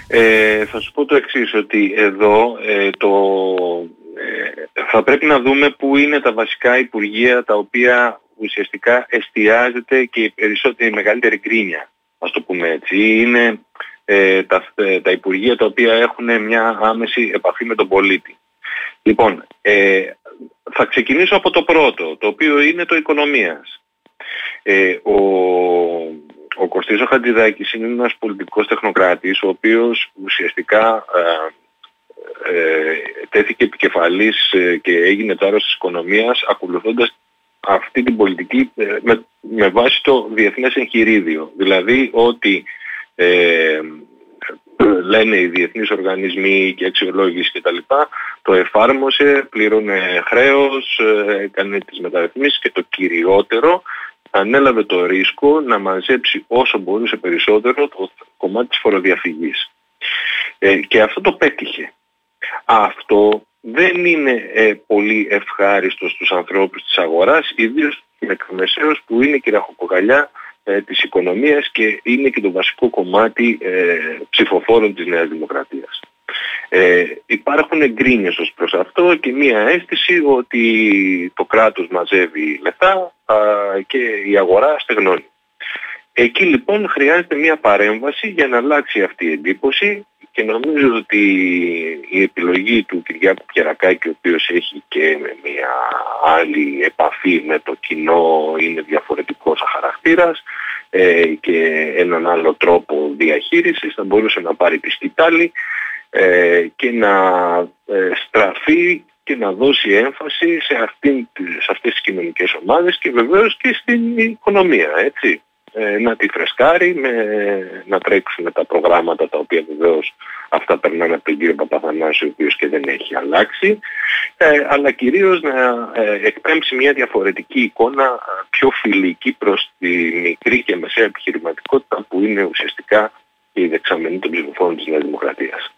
Θα σου πω το εξής, ότι εδώ θα πρέπει να δούμε πού είναι τα βασικά υπουργεία τα οποία ουσιαστικά εστιάζεται και η μεγαλύτερη γκρίνια, ας το πούμε έτσι. Είναι τα υπουργεία τα οποία έχουν μια άμεση επαφή με τον πολίτη. Λοιπόν, θα ξεκινήσω από το πρώτο, το οποίο είναι το οικονομίας. Ο Κωστής ο Χατζηδάκης είναι ένας πολιτικός τεχνοκράτης, ο οποίος ουσιαστικά τέθηκε επικεφαλής και έγινε τάρος της οικονομίας ακολουθώντας αυτή την πολιτική με βάση το διεθνές εγχειρίδιο. Δηλαδή ότι λένε οι διεθνείς οργανισμοί και αξιολόγηση κτλ. Το εφάρμοσε, πλήρωνε χρέος, έκανε τις μεταρρυθμίσεις και το κυριότερο, ανέλαβε το ρίσκο να μαζέψει όσο μπορούσε περισσότερο το κομμάτι της φοροδιαφυγής. Και αυτό το πέτυχε. Αυτό δεν είναι πολύ ευχάριστο στους ανθρώπους της αγοράς, ιδίως στους μικρομεσαίους που είναι η ραχοκοκαλιά της οικονομίας και είναι και το βασικό κομμάτι ψηφοφόρων της Νέας Δημοκρατίας. Υπάρχουν γκρίνιες ως προς αυτό και μία αίσθηση ότι το κράτος μαζεύει λεφτά και η αγορά στεγνώνει. Εκεί λοιπόν χρειάζεται μία παρέμβαση για να αλλάξει αυτή η εντύπωση και νομίζω ότι η επιλογή του Κυριάκου Πιερακάκη, ο οποίος έχει και μία άλλη επαφή με το κοινό, είναι διαφορετικός χαρακτήρας και έναν άλλο τρόπο διαχείρισης, θα μπορούσε να πάρει τη σκητάλη και να στραφεί και να δώσει έμφαση σε αυτές τις κοινωνικές ομάδες και βεβαίως και στην οικονομία, έτσι. Να τη φρεσκάρει, να τρέξουν τα προγράμματα τα οποία βεβαίως αυτά περνάνε από τον κύριο Παπαθανάση, ο οποίος και δεν έχει αλλάξει, αλλά κυρίως να εκπέμψει μια διαφορετική εικόνα πιο φιλική προς τη μικρή και μεσαία επιχειρηματικότητα που είναι ουσιαστικά η δεξαμενή των ψηφοφόρων της Νέας Δημοκρατίας.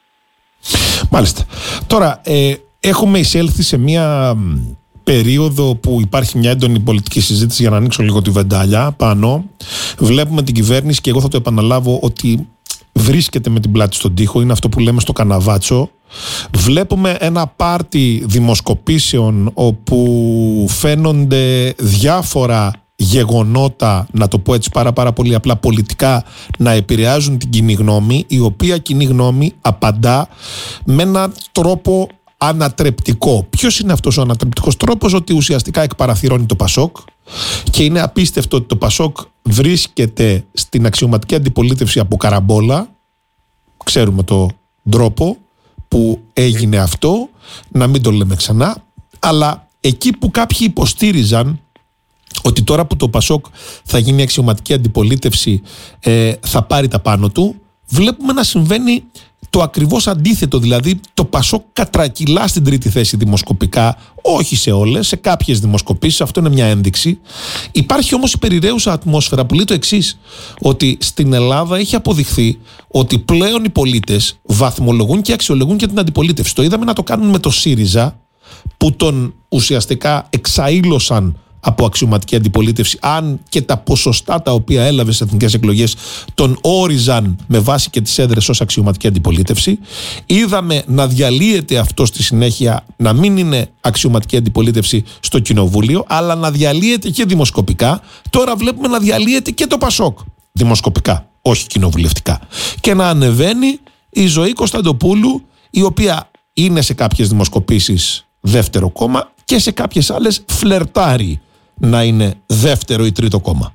Μάλιστα. Τώρα, έχουμε εισέλθει σε μια περίοδο που υπάρχει μια έντονη πολιτική συζήτηση, για να ανοίξω λίγο τη βεντάλια πάνω. Βλέπουμε την κυβέρνηση και εγώ θα το επαναλάβω ότι βρίσκεται με την πλάτη στον τοίχο, είναι αυτό που λέμε στο καναβάτσο. Βλέπουμε ένα πάρτι δημοσκοπήσεων όπου φαίνονται διάφορα γεγονότα, να το πω έτσι πάρα πολύ απλά πολιτικά, να επηρεάζουν την κοινή γνώμη, η οποία κοινή γνώμη απαντά με έναν τρόπο ανατρεπτικό. Ποιος είναι αυτός ο ανατρεπτικός τρόπος? Ότι ουσιαστικά εκπαραθυρώνει το Πασόκ και είναι απίστευτο ότι το Πασόκ βρίσκεται στην αξιωματική αντιπολίτευση από καραμπόλα. Ξέρουμε τον τρόπο που έγινε αυτό, να μην το λέμε ξανά, αλλά εκεί που κάποιοι υποστήριζαν ότι τώρα που το Πασόκ θα γίνει αξιωματική αντιπολίτευση θα πάρει τα πάνω του, βλέπουμε να συμβαίνει το ακριβώς αντίθετο. Δηλαδή το Πασόκ κατρακυλά στην τρίτη θέση δημοσκοπικά, όχι σε όλες, σε κάποιες δημοσκοπήσεις, αυτό είναι μια ένδειξη. Υπάρχει όμως η περιραίουσα ατμόσφαιρα που λέει το εξής, ότι στην Ελλάδα έχει αποδειχθεί ότι πλέον οι πολίτες βαθμολογούν και αξιολογούν και την αντιπολίτευση. Το είδαμε να το κάνουν με το ΣΥΡΙΖΑ, που τον ουσιαστικά εξαήλωσαν από αξιωματική αντιπολίτευση, αν και τα ποσοστά τα οποία έλαβε στις εθνικές εκλογές τον όριζαν με βάση και τις έδρες ως αξιωματική αντιπολίτευση. Είδαμε να διαλύεται αυτό στη συνέχεια, να μην είναι αξιωματική αντιπολίτευση στο κοινοβούλιο, αλλά να διαλύεται και δημοσκοπικά. Τώρα βλέπουμε να διαλύεται και το Πασόκ δημοσκοπικά, όχι κοινοβουλευτικά, και να ανεβαίνει η Ζωή Κωνσταντοπούλου, η οποία είναι σε κάποιες δημοσκοπήσεις δεύτερο κόμμα και σε κάποιες άλλες φλερτάρει να είναι δεύτερο ή τρίτο κόμμα.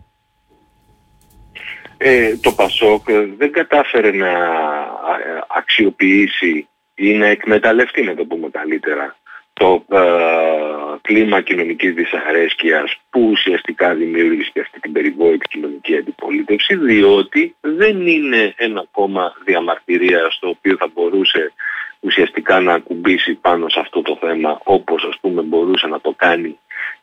Το Πασόκ δεν κατάφερε να αξιοποιήσει ή να εκμεταλλευτεί, να το πούμε καλύτερα, το κλίμα κοινωνικής δυσαρέσκειας που ουσιαστικά δημιούργησε αυτή την περιβόητη κοινωνική αντιπολίτευση, διότι δεν είναι ένα κόμμα διαμαρτυρίας το οποίο θα μπορούσε ουσιαστικά να ακουμπήσει πάνω σε αυτό το θέμα, όπως ας πούμε μπορούσε να το κάνει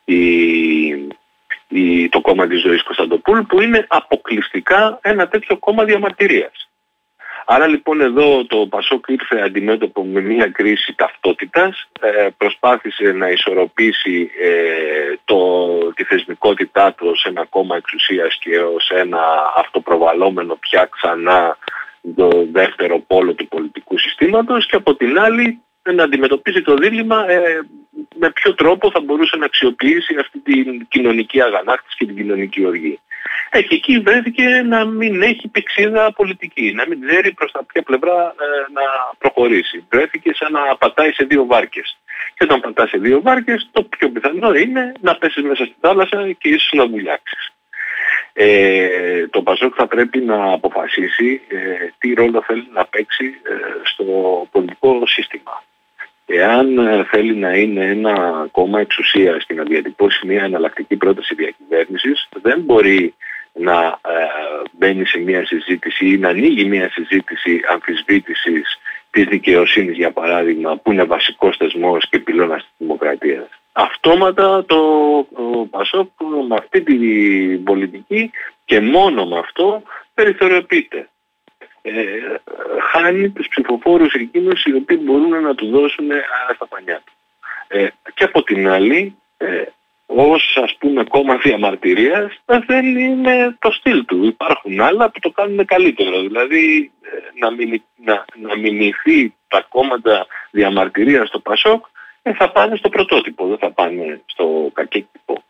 το κόμμα της Ζωής Κωνσταντοπούλου, που είναι αποκλειστικά ένα τέτοιο κόμμα διαμαρτυρίας. Άρα λοιπόν εδώ το Πασόκ ήρθε αντιμέτωπο με μια κρίση ταυτότητας, προσπάθησε να ισορροπήσει τη θεσμικότητά του ως ένα κόμμα εξουσίας και ως ένα αυτοπροβαλλόμενο πια ξανά το δεύτερο πόλο του πολιτικού συστήματος, και από την άλλη να αντιμετωπίσει το δίλημμα με ποιο τρόπο θα μπορούσε να αξιοποιήσει αυτή την κοινωνική αγανάκτηση και την κοινωνική οργή. Και εκεί βρέθηκε να μην έχει πηξίδα πολιτική, να μην ξέρει προς τα ποια πλευρά να προχωρήσει. Βρέθηκε σαν να πατάει σε δύο βάρκες. Και όταν πατάς σε δύο βάρκες, το πιο πιθανό είναι να πέσεις μέσα στη θάλασσα και ίσως να βουλιάξεις. Το ΠΑΣΟΚ θα πρέπει να αποφασίσει τι ρόλο θέλει να παίξει στο πολιτικό σύστημα. Εάν θέλει να είναι ένα κόμμα εξουσίας και να διατυπώσει μια εναλλακτική πρόταση διακυβέρνησης, δεν μπορεί να μπαίνει σε μια συζήτηση ή να ανοίγει μια συζήτηση αμφισβήτησης της δικαιοσύνης, για παράδειγμα, που είναι βασικός θεσμός και πυλώνας της δημοκρατίας. Αυτόματα το ΠΑΣΟΚ με αυτή την πολιτική και μόνο με αυτό περιθωριοποιείται. Χάνει τους ψηφοφόρους εκείνους οι οποίοι μπορούν να του δώσουν στα πανιά του. Και από την άλλη, ως ας πούμε κόμμα διαμαρτυρίας, δεν είναι το στυλ του. Υπάρχουν άλλα που το κάνουν καλύτερο. Δηλαδή να μιμηθεί τα κόμματα διαμαρτυρίας στο ΠΑΣΟΚ, θα πάνε στο πρωτότυπο, δεν θα πάνε στο κακέκτυπο.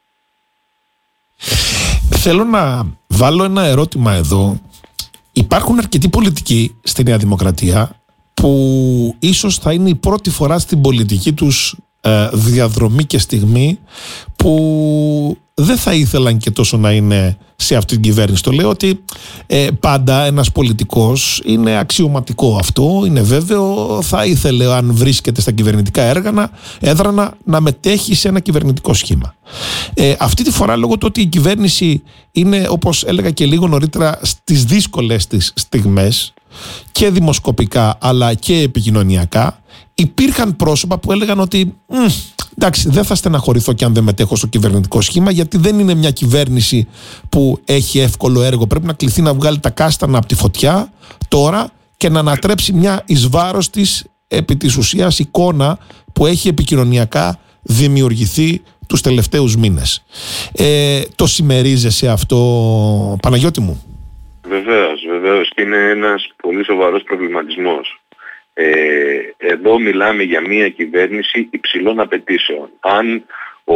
Θέλω να βάλω ένα ερώτημα εδώ. Υπάρχουν αρκετοί πολιτικοί στη Νέα Δημοκρατία που ίσως θα είναι η πρώτη φορά στην πολιτική τους διαδρομή και στιγμή που δεν θα ήθελαν και τόσο να είναι σε αυτή την κυβέρνηση. Το λέω ότι πάντα ένας πολιτικός είναι αξιωματικό αυτό, είναι βέβαιο, θα ήθελε αν βρίσκεται στα κυβερνητικά έδρανα να μετέχει σε ένα κυβερνητικό σχήμα. Αυτή τη φορά, λόγω του ότι η κυβέρνηση είναι, όπως έλεγα και λίγο νωρίτερα, στις δύσκολες της στιγμές και δημοσκοπικά αλλά και επικοινωνιακά, υπήρχαν πρόσωπα που έλεγαν ότι εντάξει, δεν θα στεναχωρηθώ και αν δεν μετέχω στο κυβερνητικό σχήμα, γιατί δεν είναι μια κυβέρνηση που έχει εύκολο έργο. Πρέπει να κληθεί να βγάλει τα κάστανα από τη φωτιά τώρα και να ανατρέψει μια εις βάρος της, επί της ουσίας, εικόνα που έχει επικοινωνιακά δημιουργηθεί τους τελευταίους μήνες. Το συμμερίζεσαι αυτό, Παναγιώτη μου? Βεβαίως, και είναι ένας πολύ σοβαρός προβληματισμός. Εδώ μιλάμε για μια κυβέρνηση υψηλών απαιτήσεων. Αν ο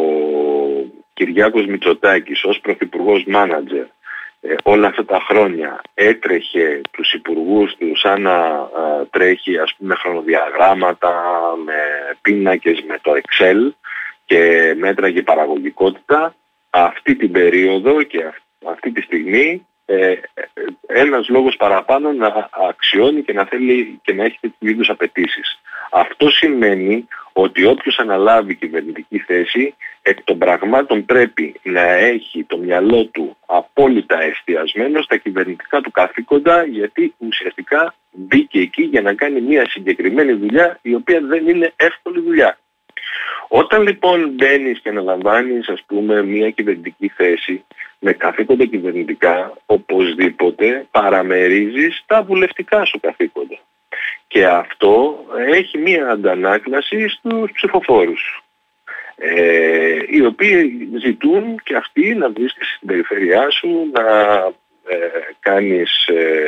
Κυριάκος Μητσοτάκης ως πρωθυπουργός μάνατζερ όλα αυτά τα χρόνια έτρεχε τους υπουργούς του σαν να τρέχει, ας πούμε, χρονοδιαγράμματα με πίνακες, με το Excel, και μέτραγε παραγωγικότητα, αυτή την περίοδο και αυτή τη στιγμή ένας λόγος παραπάνω να αξιώνει και να θέλει και να έχει τέτοιου είδους απαιτήσεις. Αυτό σημαίνει ότι όποιος αναλάβει κυβερνητική θέση, εκ των πραγμάτων πρέπει να έχει το μυαλό του απόλυτα εστιασμένο στα κυβερνητικά του καθήκοντα, γιατί ουσιαστικά μπήκε εκεί για να κάνει μια συγκεκριμένη δουλειά, η οποία δεν είναι εύκολη δουλειά. Όταν λοιπόν μπαίνεις και αναλαμβάνεις, ας πούμε, μια κυβερνητική θέση με καθήκοντα κυβερνητικά, οπωσδήποτε παραμερίζεις τα βουλευτικά σου καθήκοντα. Και αυτό έχει μια αντανάκλαση στους ψηφοφόρους, οι οποίοι ζητούν και αυτοί να βρίσκεσαι στην περιφέρειά σου, να κάνεις...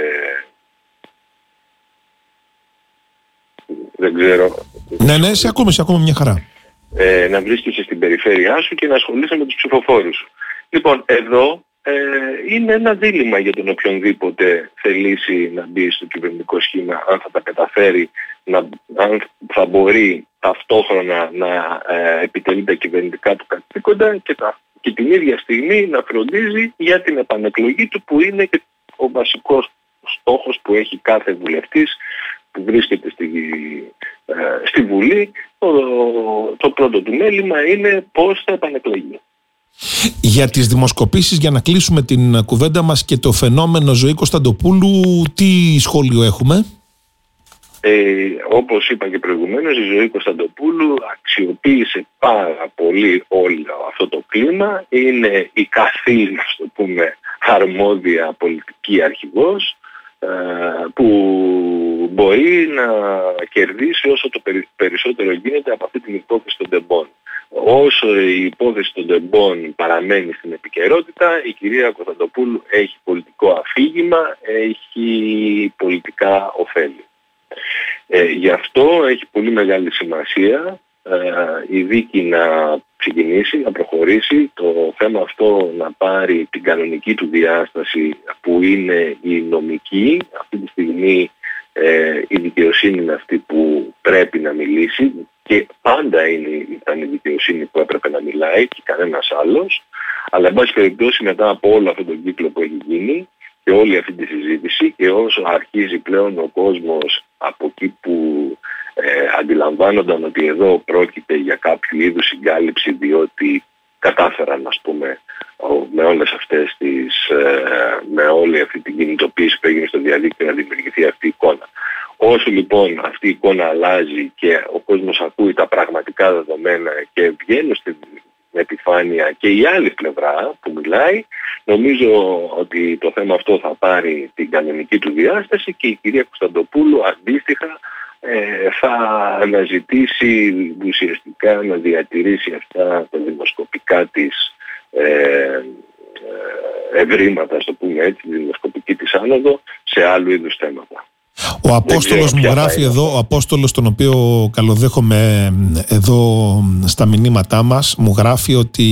δεν ξέρω... Ναι, σε ακούμε μια χαρά. Να βρίσκεσαι στην περιφέρειά σου και να ασχολείσαι με τους ψηφοφόρους σου. Λοιπόν, εδώ είναι ένα δίλημμα για τον οποιονδήποτε θελήσει να μπει στο κυβερνητικό σχήμα, αν θα τα καταφέρει, αν θα μπορεί ταυτόχρονα να επιτελεί τα κυβερνητικά του καθήκοντα και την ίδια στιγμή να φροντίζει για την επανεκλογή του, που είναι και ο βασικός στόχος που έχει κάθε βουλευτής που βρίσκεται στη Βουλή. Το πρώτο του μέλημα είναι πώς θα επανεκλογεί. Για τις δημοσκοπήσεις, για να κλείσουμε την κουβέντα μας, και το φαινόμενο Ζωή Κωνσταντοπούλου, τι σχόλιο έχουμε? Όπως είπα και προηγουμένως, η Ζωή Κωνσταντοπούλου αξιοποίησε πάρα πολύ όλο αυτό το κλίμα. Είναι η καθήλυνα, ας το πούμε, αρμόδια πολιτική αρχηγός, που μπορεί να κερδίσει όσο το περισσότερο γίνεται από αυτή την υπόθεση των τεμπών. όσο η υπόθεση των τεμπών παραμένει στην επικαιρότητα, η κυρία Κωνσταντοπούλου έχει πολιτικό αφήγημα, έχει πολιτικά ωφέλη. Γι' αυτό έχει πολύ μεγάλη σημασία η δίκη να ξεκινήσει, να προχωρήσει, το θέμα αυτό να πάρει την κανονική του διάσταση που είναι η νομική. Αυτή τη στιγμή η δικαιοσύνη είναι αυτή που πρέπει να μιλήσει και πάντα ήταν η δικαιοσύνη που έπρεπε να μιλάει και κανένας άλλος, αλλά εν πάση περιπτώσει μετά από όλο αυτόν τον κύκλο που έχει γίνει και όλη αυτή τη συζήτηση και όσο αρχίζει πλέον ο κόσμος από εκεί που αντιλαμβάνονταν ότι εδώ πρόκειται για κάποιο είδους συγκάλυψη διότι κατάφεραν, ας πούμε, με όλες αυτές με όλη αυτή την κινητοποίηση που έγινε στο διαδίκτυο να δημιουργηθεί αυτή η εικόνα. Όσο λοιπόν αυτή η εικόνα αλλάζει και ο κόσμος ακούει τα πραγματικά δεδομένα και βγαίνει στην επιφάνεια και η άλλη πλευρά που μιλάει, νομίζω ότι το θέμα αυτό θα πάρει την κανονική του διάσταση και η κυρία Κωνσταντοπούλου αντίστοιχα θα αναζητήσει ουσιαστικά να διατηρήσει αυτά τα δημοσκοπικά της ευρήματα, ας το πούμε έτσι, τη δημοσκοπική της άνοδο σε άλλου είδους θέματα. Ο Απόστολος μου γράφει εδώ, ο Απόστολος τον οποίο καλοδέχομαι εδώ στα μηνύματά μας, μου γράφει ότι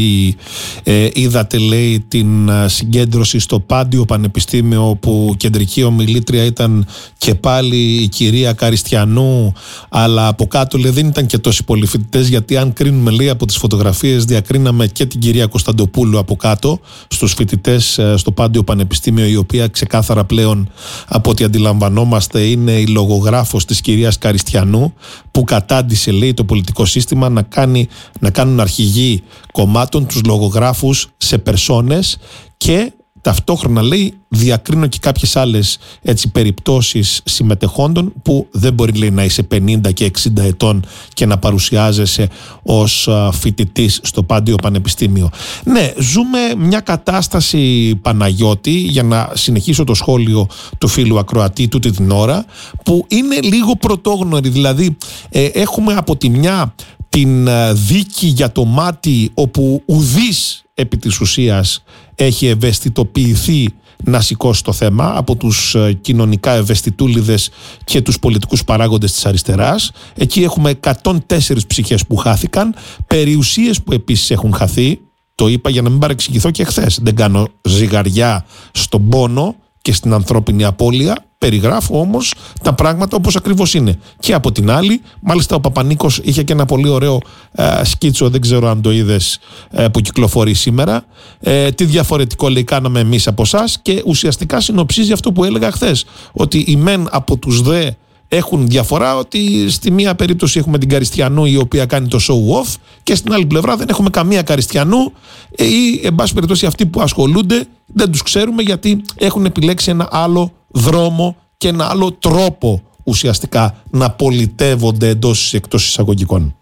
είδατε, λέει, την συγκέντρωση στο Πάντιο Πανεπιστήμιο όπου κεντρική ομιλήτρια ήταν και πάλι η κυρία Καριστιανού, αλλά από κάτω, λέει, δεν ήταν και τόσοι πολλοί φοιτητές, γιατί αν κρίνουμε, λέει, από τις φωτογραφίες διακρίναμε και την κυρία Κωνσταντοπούλου από κάτω στους φοιτητές στο Πάντιο Πανεπιστήμιο, η οποία ξεκάθαρα πλέον από ό,τι αντιλαμβανόμαστε είναι η λογογράφος της κυρίας Καριστιανού, που κατάντησε, λέει, το πολιτικό σύστημα να κάνουν αρχηγοί κομμάτων τους λογογράφους σε περσόνες και ταυτόχρονα, λέει, διακρίνω και κάποιες άλλες έτσι περιπτώσεις συμμετεχόντων που δεν μπορεί, λέει, να είσαι 50 και 60 ετών και να παρουσιάζεσαι ως φοιτητής στο Πάντιο Πανεπιστήμιο. Ναι, ζούμε μια κατάσταση, Παναγιώτη, για να συνεχίσω το σχόλιο του φίλου ακροατή τούτη την ώρα, που είναι λίγο πρωτόγνωρη. Δηλαδή έχουμε από τη μια την δίκη για το μάτι, όπου ουδής επί της ουσίας έχει ευαισθητοποιηθεί να σηκώσει το θέμα από τους κοινωνικά ευαισθητούλιδες και τους πολιτικούς παράγοντες της αριστεράς. Εκεί έχουμε 104 ψυχές που χάθηκαν, περιουσίες που επίσης έχουν χαθεί. Το είπα για να μην παρεξηγηθώ και χθες. Δεν κάνω ζυγαριά στον πόνο και στην ανθρώπινη απώλεια. Περιγράφω όμως τα πράγματα όπως ακριβώς είναι. Και από την άλλη, μάλιστα ο Παπανίκος είχε και ένα πολύ ωραίο σκίτσο, δεν ξέρω αν το είδες, που κυκλοφορεί σήμερα. Τι διαφορετικό, λέει, κάναμε εμείς από εσάς, και ουσιαστικά συνοψίζει αυτό που έλεγα χθες, ότι οι μεν από τους δε έχουν διαφορά, ότι στη μία περίπτωση έχουμε την Καριστιανού η οποία κάνει το show off και στην άλλη πλευρά δεν έχουμε καμία Καριστιανού ή εν πάση περιπτώσει αυτοί που ασχολούνται δεν τους ξέρουμε γιατί έχουν επιλέξει ένα άλλο δρόμο και ένα άλλο τρόπο ουσιαστικά να πολιτεύονται εντός ή εκτός εισαγωγικών.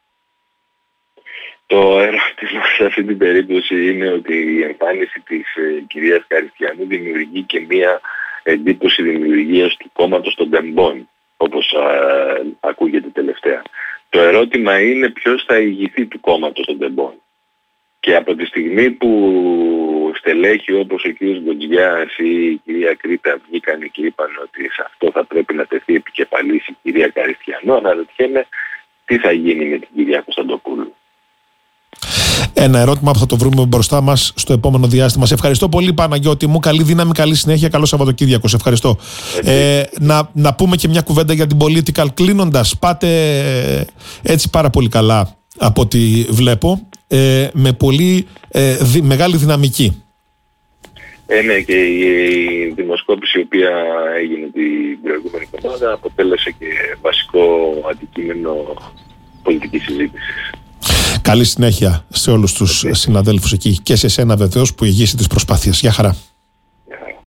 Το ερώτημα σε αυτή την περίπτωση είναι ότι η εμφάνιση της κυρίας Καριστιανού δημιουργεί και μία εντύπωση δημιουργίας του κόμματος των τεμπών, όπως ακούγεται τελευταία. Το ερώτημα είναι ποιος θα ηγηθεί του κόμματος των τεμπών. Και από τη στιγμή που στελέχη όπως ο κ. Γκοτζιάς ή η κυρία Κρήτα βγήκαν και είπαν ότι σε αυτό θα πρέπει να τεθεί επικεφαλής η κυρία Καριστιανού, αναρωτιέμαι τι θα γίνει με την κυρία Κωνσταντοπούλου. Ένα ερώτημα που θα το βρούμε μπροστά μας στο επόμενο διάστημα. Σε ευχαριστώ πολύ, Παναγιώτη μου. Καλή δύναμη, καλή συνέχεια, καλό Σαββατοκύριακο. Σε ευχαριστώ. Να πούμε και μια κουβέντα για την Political κλείνοντας. Πάτε έτσι πάρα πολύ καλά από ό,τι βλέπω, με πολύ μεγάλη δυναμική. Ναι, και η δημοσκόπηση η οποία έγινε την προηγούμενη εβδομάδα αποτέλεσε και βασικό αντικείμενο πολιτικής συζήτησης. Καλή συνέχεια σε όλους τους συναδέλφους εκεί και σε σένα βεβαίως που ηγείσαι τις προσπάθειες. Γεια χαρά.